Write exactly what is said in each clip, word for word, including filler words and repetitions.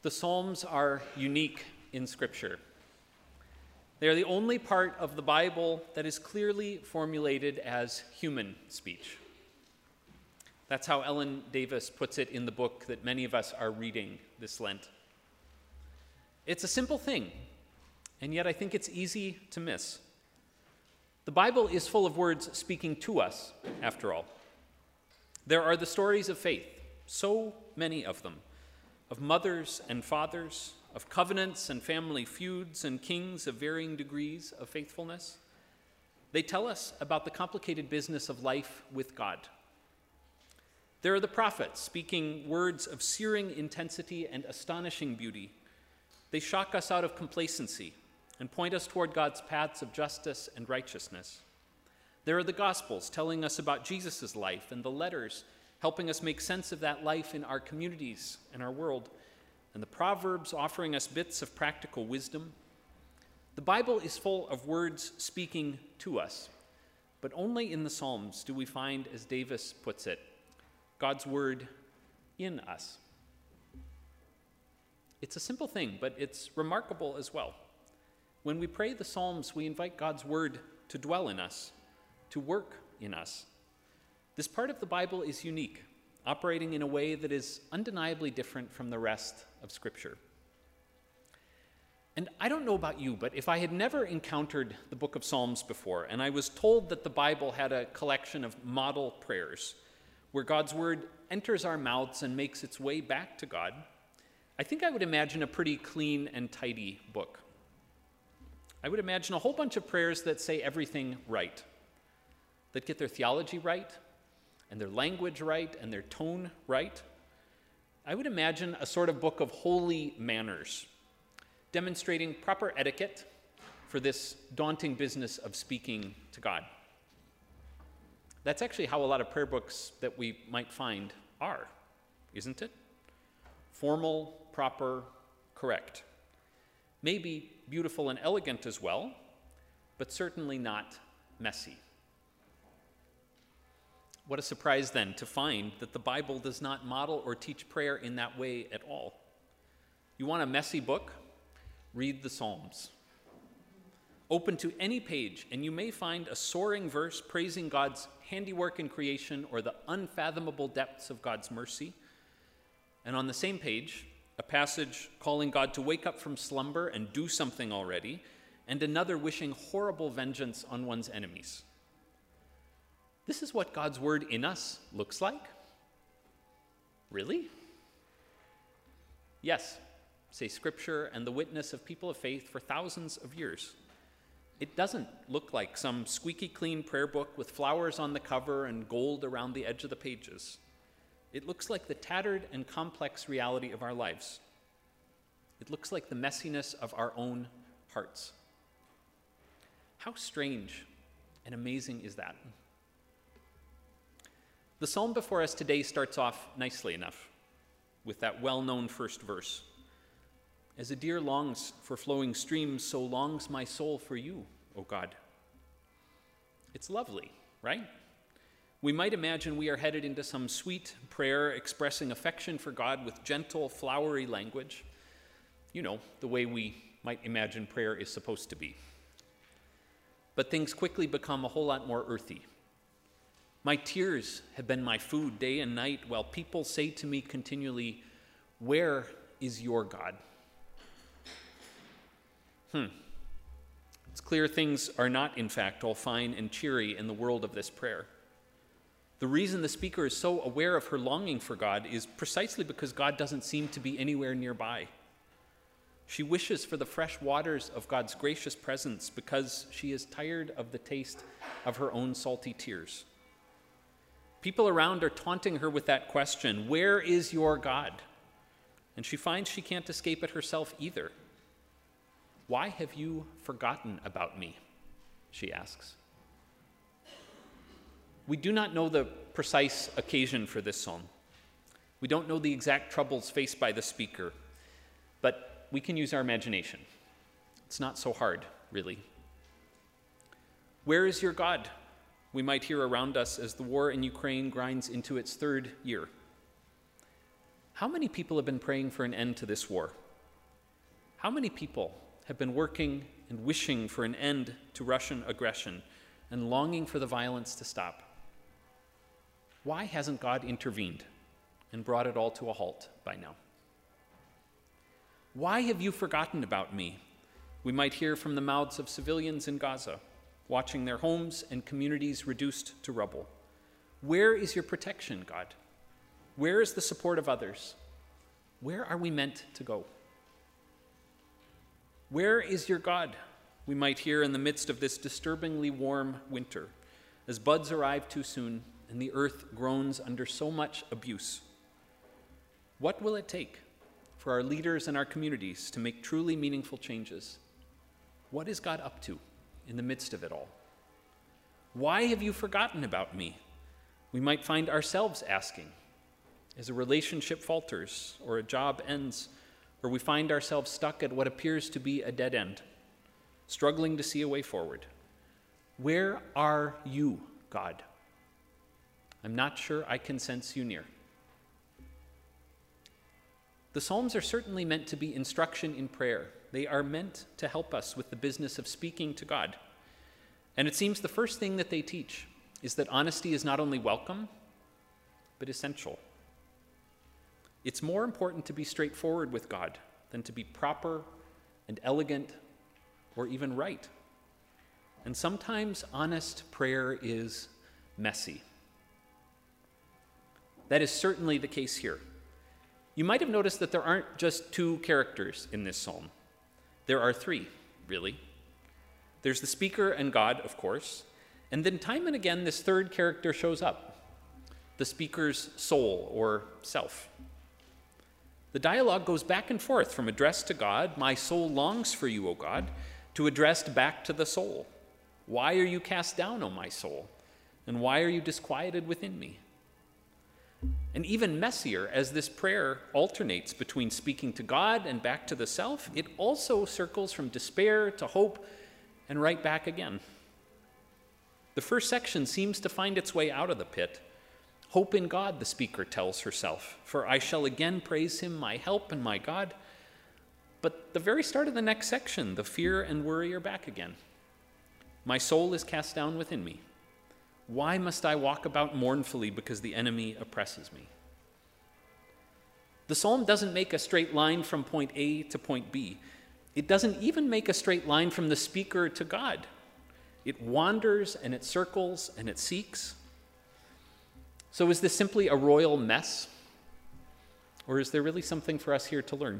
The Psalms are unique in Scripture. They are the only part of the Bible that is clearly formulated as human speech. That's how Ellen Davis puts it in the book that many of us are reading this Lent. It's a simple thing, and yet I think it's easy to miss. The Bible is full of words speaking to us, after all. There are the stories of faith, so many of them, of mothers and fathers, of covenants and family feuds and kings of varying degrees of faithfulness. They tell us about the complicated business of life with God. There are the prophets speaking words of searing intensity and astonishing beauty. They shock us out of complacency and point us toward God's paths of justice and righteousness. There are the Gospels telling us about Jesus' life, and the letters helping us make sense of that life in our communities and our world, and the Proverbs offering us bits of practical wisdom. The Bible is full of words speaking to us, but only in the Psalms do we find, as Davis puts it, God's word in us. It's a simple thing, but it's remarkable as well. When we pray the Psalms, we invite God's word to dwell in us, to work in us. This part of the Bible is unique, operating in a way that is undeniably different from the rest of Scripture. And I don't know about you, but if I had never encountered the book of Psalms before, and I was told that the Bible had a collection of model prayers where God's word enters our mouths and makes its way back to God, I think I would imagine a pretty clean and tidy book. I would imagine a whole bunch of prayers that say everything right, that get their theology right, and their language right, and their tone right. I would imagine a sort of book of holy manners, demonstrating proper etiquette for this daunting business of speaking to God. That's actually how a lot of prayer books that we might find are, isn't it? Formal, proper, correct. Maybe beautiful and elegant as well, but certainly not messy. What a surprise then to find that the Bible does not model or teach prayer in that way at all. You want a messy book? Read the Psalms. Open to any page, and you may find a soaring verse praising God's handiwork in creation or the unfathomable depths of God's mercy. And on the same page, a passage calling God to wake up from slumber and do something already, and another wishing horrible vengeance on one's enemies. This is what God's word in us looks like? Really? Yes, say Scripture and the witness of people of faith for thousands of years. It doesn't look like some squeaky clean prayer book with flowers on the cover and gold around the edge of the pages. It looks like the tattered and complex reality of our lives. It looks like the messiness of our own hearts. How strange and amazing is that? The psalm before us today starts off nicely enough with that well-known first verse. As a deer longs for flowing streams, so longs my soul for you, O God. It's lovely, right? We might imagine we are headed into some sweet prayer expressing affection for God with gentle, flowery language. You know, the way we might imagine prayer is supposed to be. But things quickly become a whole lot more earthy. My tears have been my food day and night, while people say to me continually, "Where is your God?" Hmm. It's clear things are not, in fact, all fine and cheery in the world of this prayer. The reason the speaker is so aware of her longing for God is precisely because God doesn't seem to be anywhere nearby. She wishes for the fresh waters of God's gracious presence because she is tired of the taste of her own salty tears. People around are taunting her with that question, "Where is your God?" And she finds she can't escape it herself either. "Why have you forgotten about me?" she asks. We do not know the precise occasion for this psalm. We don't know the exact troubles faced by the speaker, but we can use our imagination. It's not so hard, really. Where is your God? We might hear around us as the war in Ukraine grinds into its third year. How many people have been praying for an end to this war? How many people have been working and wishing for an end to Russian aggression and longing for the violence to stop? Why hasn't God intervened and brought it all to a halt by now? Why have you forgotten about me? We might hear from the mouths of civilians in Gaza, watching their homes and communities reduced to rubble. Where is your protection, God? Where is the support of others? Where are we meant to go? Where is your God? We might hear in the midst of this disturbingly warm winter, as buds arrive too soon and the earth groans under so much abuse. What will it take for our leaders and our communities to make truly meaningful changes? What is God up to in the midst of it all? Why have you forgotten about me? We might find ourselves asking as a relationship falters or a job ends, or we find ourselves stuck at what appears to be a dead end, struggling to see a way forward. Where are you, God? I'm not sure I can sense you near. The Psalms are certainly meant to be instruction in prayer. They are meant to help us with the business of speaking to God. And it seems the first thing that they teach is that honesty is not only welcome, but essential. It's more important to be straightforward with God than to be proper and elegant or even right. And sometimes honest prayer is messy. That is certainly the case here. You might have noticed that there aren't just two characters in this psalm. There are three, really. There's the speaker and God, of course, and then time and again this third character shows up, the speaker's soul or self. The dialogue goes back and forth from addressed to God, my soul longs for you, O God, to addressed back to the soul. Why are you cast down, O my soul? And why are you disquieted within me? And even messier, as this prayer alternates between speaking to God and back to the self, it also circles from despair to hope and right back again. The first section seems to find its way out of the pit. Hope in God, the speaker tells herself, for I shall again praise him, my help and my God. But the very start of the next section, the fear and worry are back again. My soul is cast down within me. Why must I walk about mournfully because the enemy oppresses me? The psalm doesn't make a straight line from point A to point B. It doesn't even make a straight line from the speaker to God. It wanders and it circles and it seeks. So is this simply a royal mess? Or is there really something for us here to learn?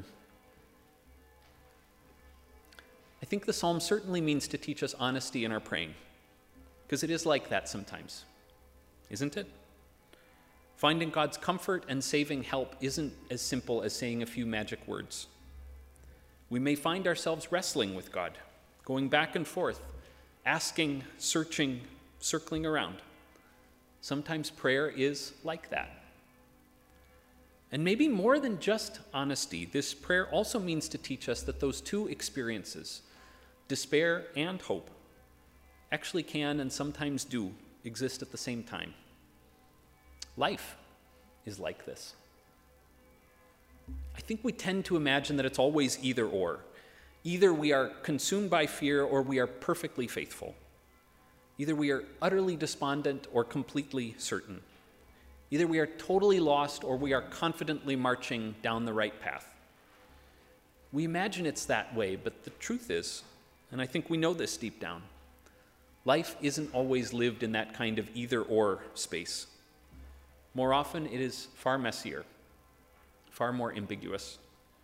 I think the psalm certainly means to teach us honesty in our praying. Because it is like that sometimes, isn't it? Finding God's comfort and saving help isn't as simple as saying a few magic words. We may find ourselves wrestling with God, going back and forth, asking, searching, circling around. Sometimes prayer is like that. And maybe more than just honesty, this prayer also means to teach us that those two experiences, despair and hope, actually can and sometimes do exist at the same time. Life is like this. I think we tend to imagine that it's always either or. Either we are consumed by fear or we are perfectly faithful. Either we are utterly despondent or completely certain. Either we are totally lost or we are confidently marching down the right path. We imagine it's that way, but the truth is, and I think we know this deep down, life isn't always lived in that kind of either-or space. More often, it is far messier, far more ambiguous.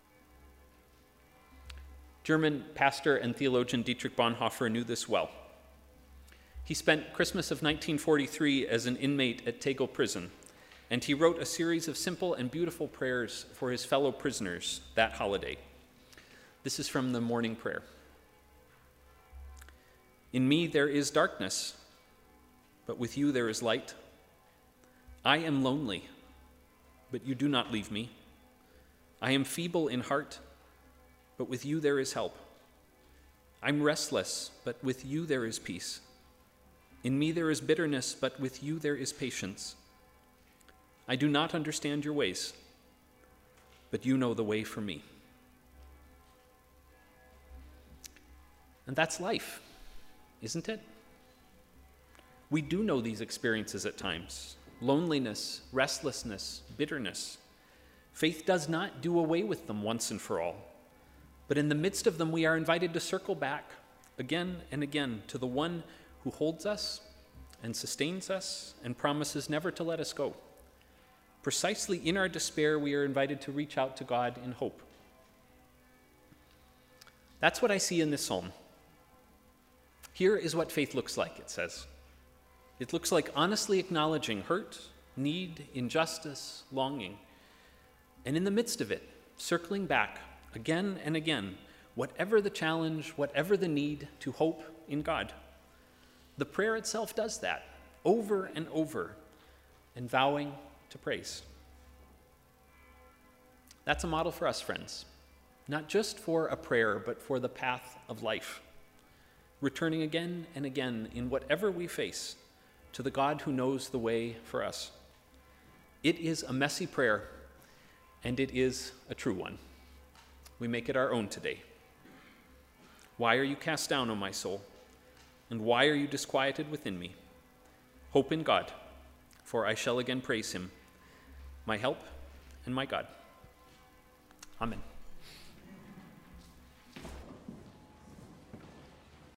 German pastor and theologian Dietrich Bonhoeffer knew this well. He spent Christmas of nineteen forty-three as an inmate at Tegel prison, and he wrote a series of simple and beautiful prayers for his fellow prisoners that holiday. This is from the morning prayer. In me there is darkness, but with you there is light. I am lonely, but you do not leave me. I am feeble in heart, but with you there is help. I'm restless, but with you there is peace. In me there is bitterness, but with you there is patience. I do not understand your ways, but you know the way for me. And that's life, isn't it? We do know these experiences at times: loneliness, restlessness, bitterness. Faith does not do away with them once and for all, but in the midst of them we are invited to circle back again and again to the one who holds us and sustains us and promises never to let us go. Precisely in our despair, we are invited to reach out to God in hope. That's what I see in this psalm. Here is what faith looks like, it says. It looks like honestly acknowledging hurt, need, injustice, longing, and in the midst of it, circling back again and again, whatever the challenge, whatever the need, to hope in God. The prayer itself does that over and over, and vowing to praise. That's a model for us, friends, not just for a prayer, but for the path of life, returning again and again in whatever we face to the God who knows the way for us. It is a messy prayer, and it is a true one. We make it our own today. Why are you cast down, O my soul? And why are you disquieted within me? Hope in God, for I shall again praise him, my help and my God. Amen.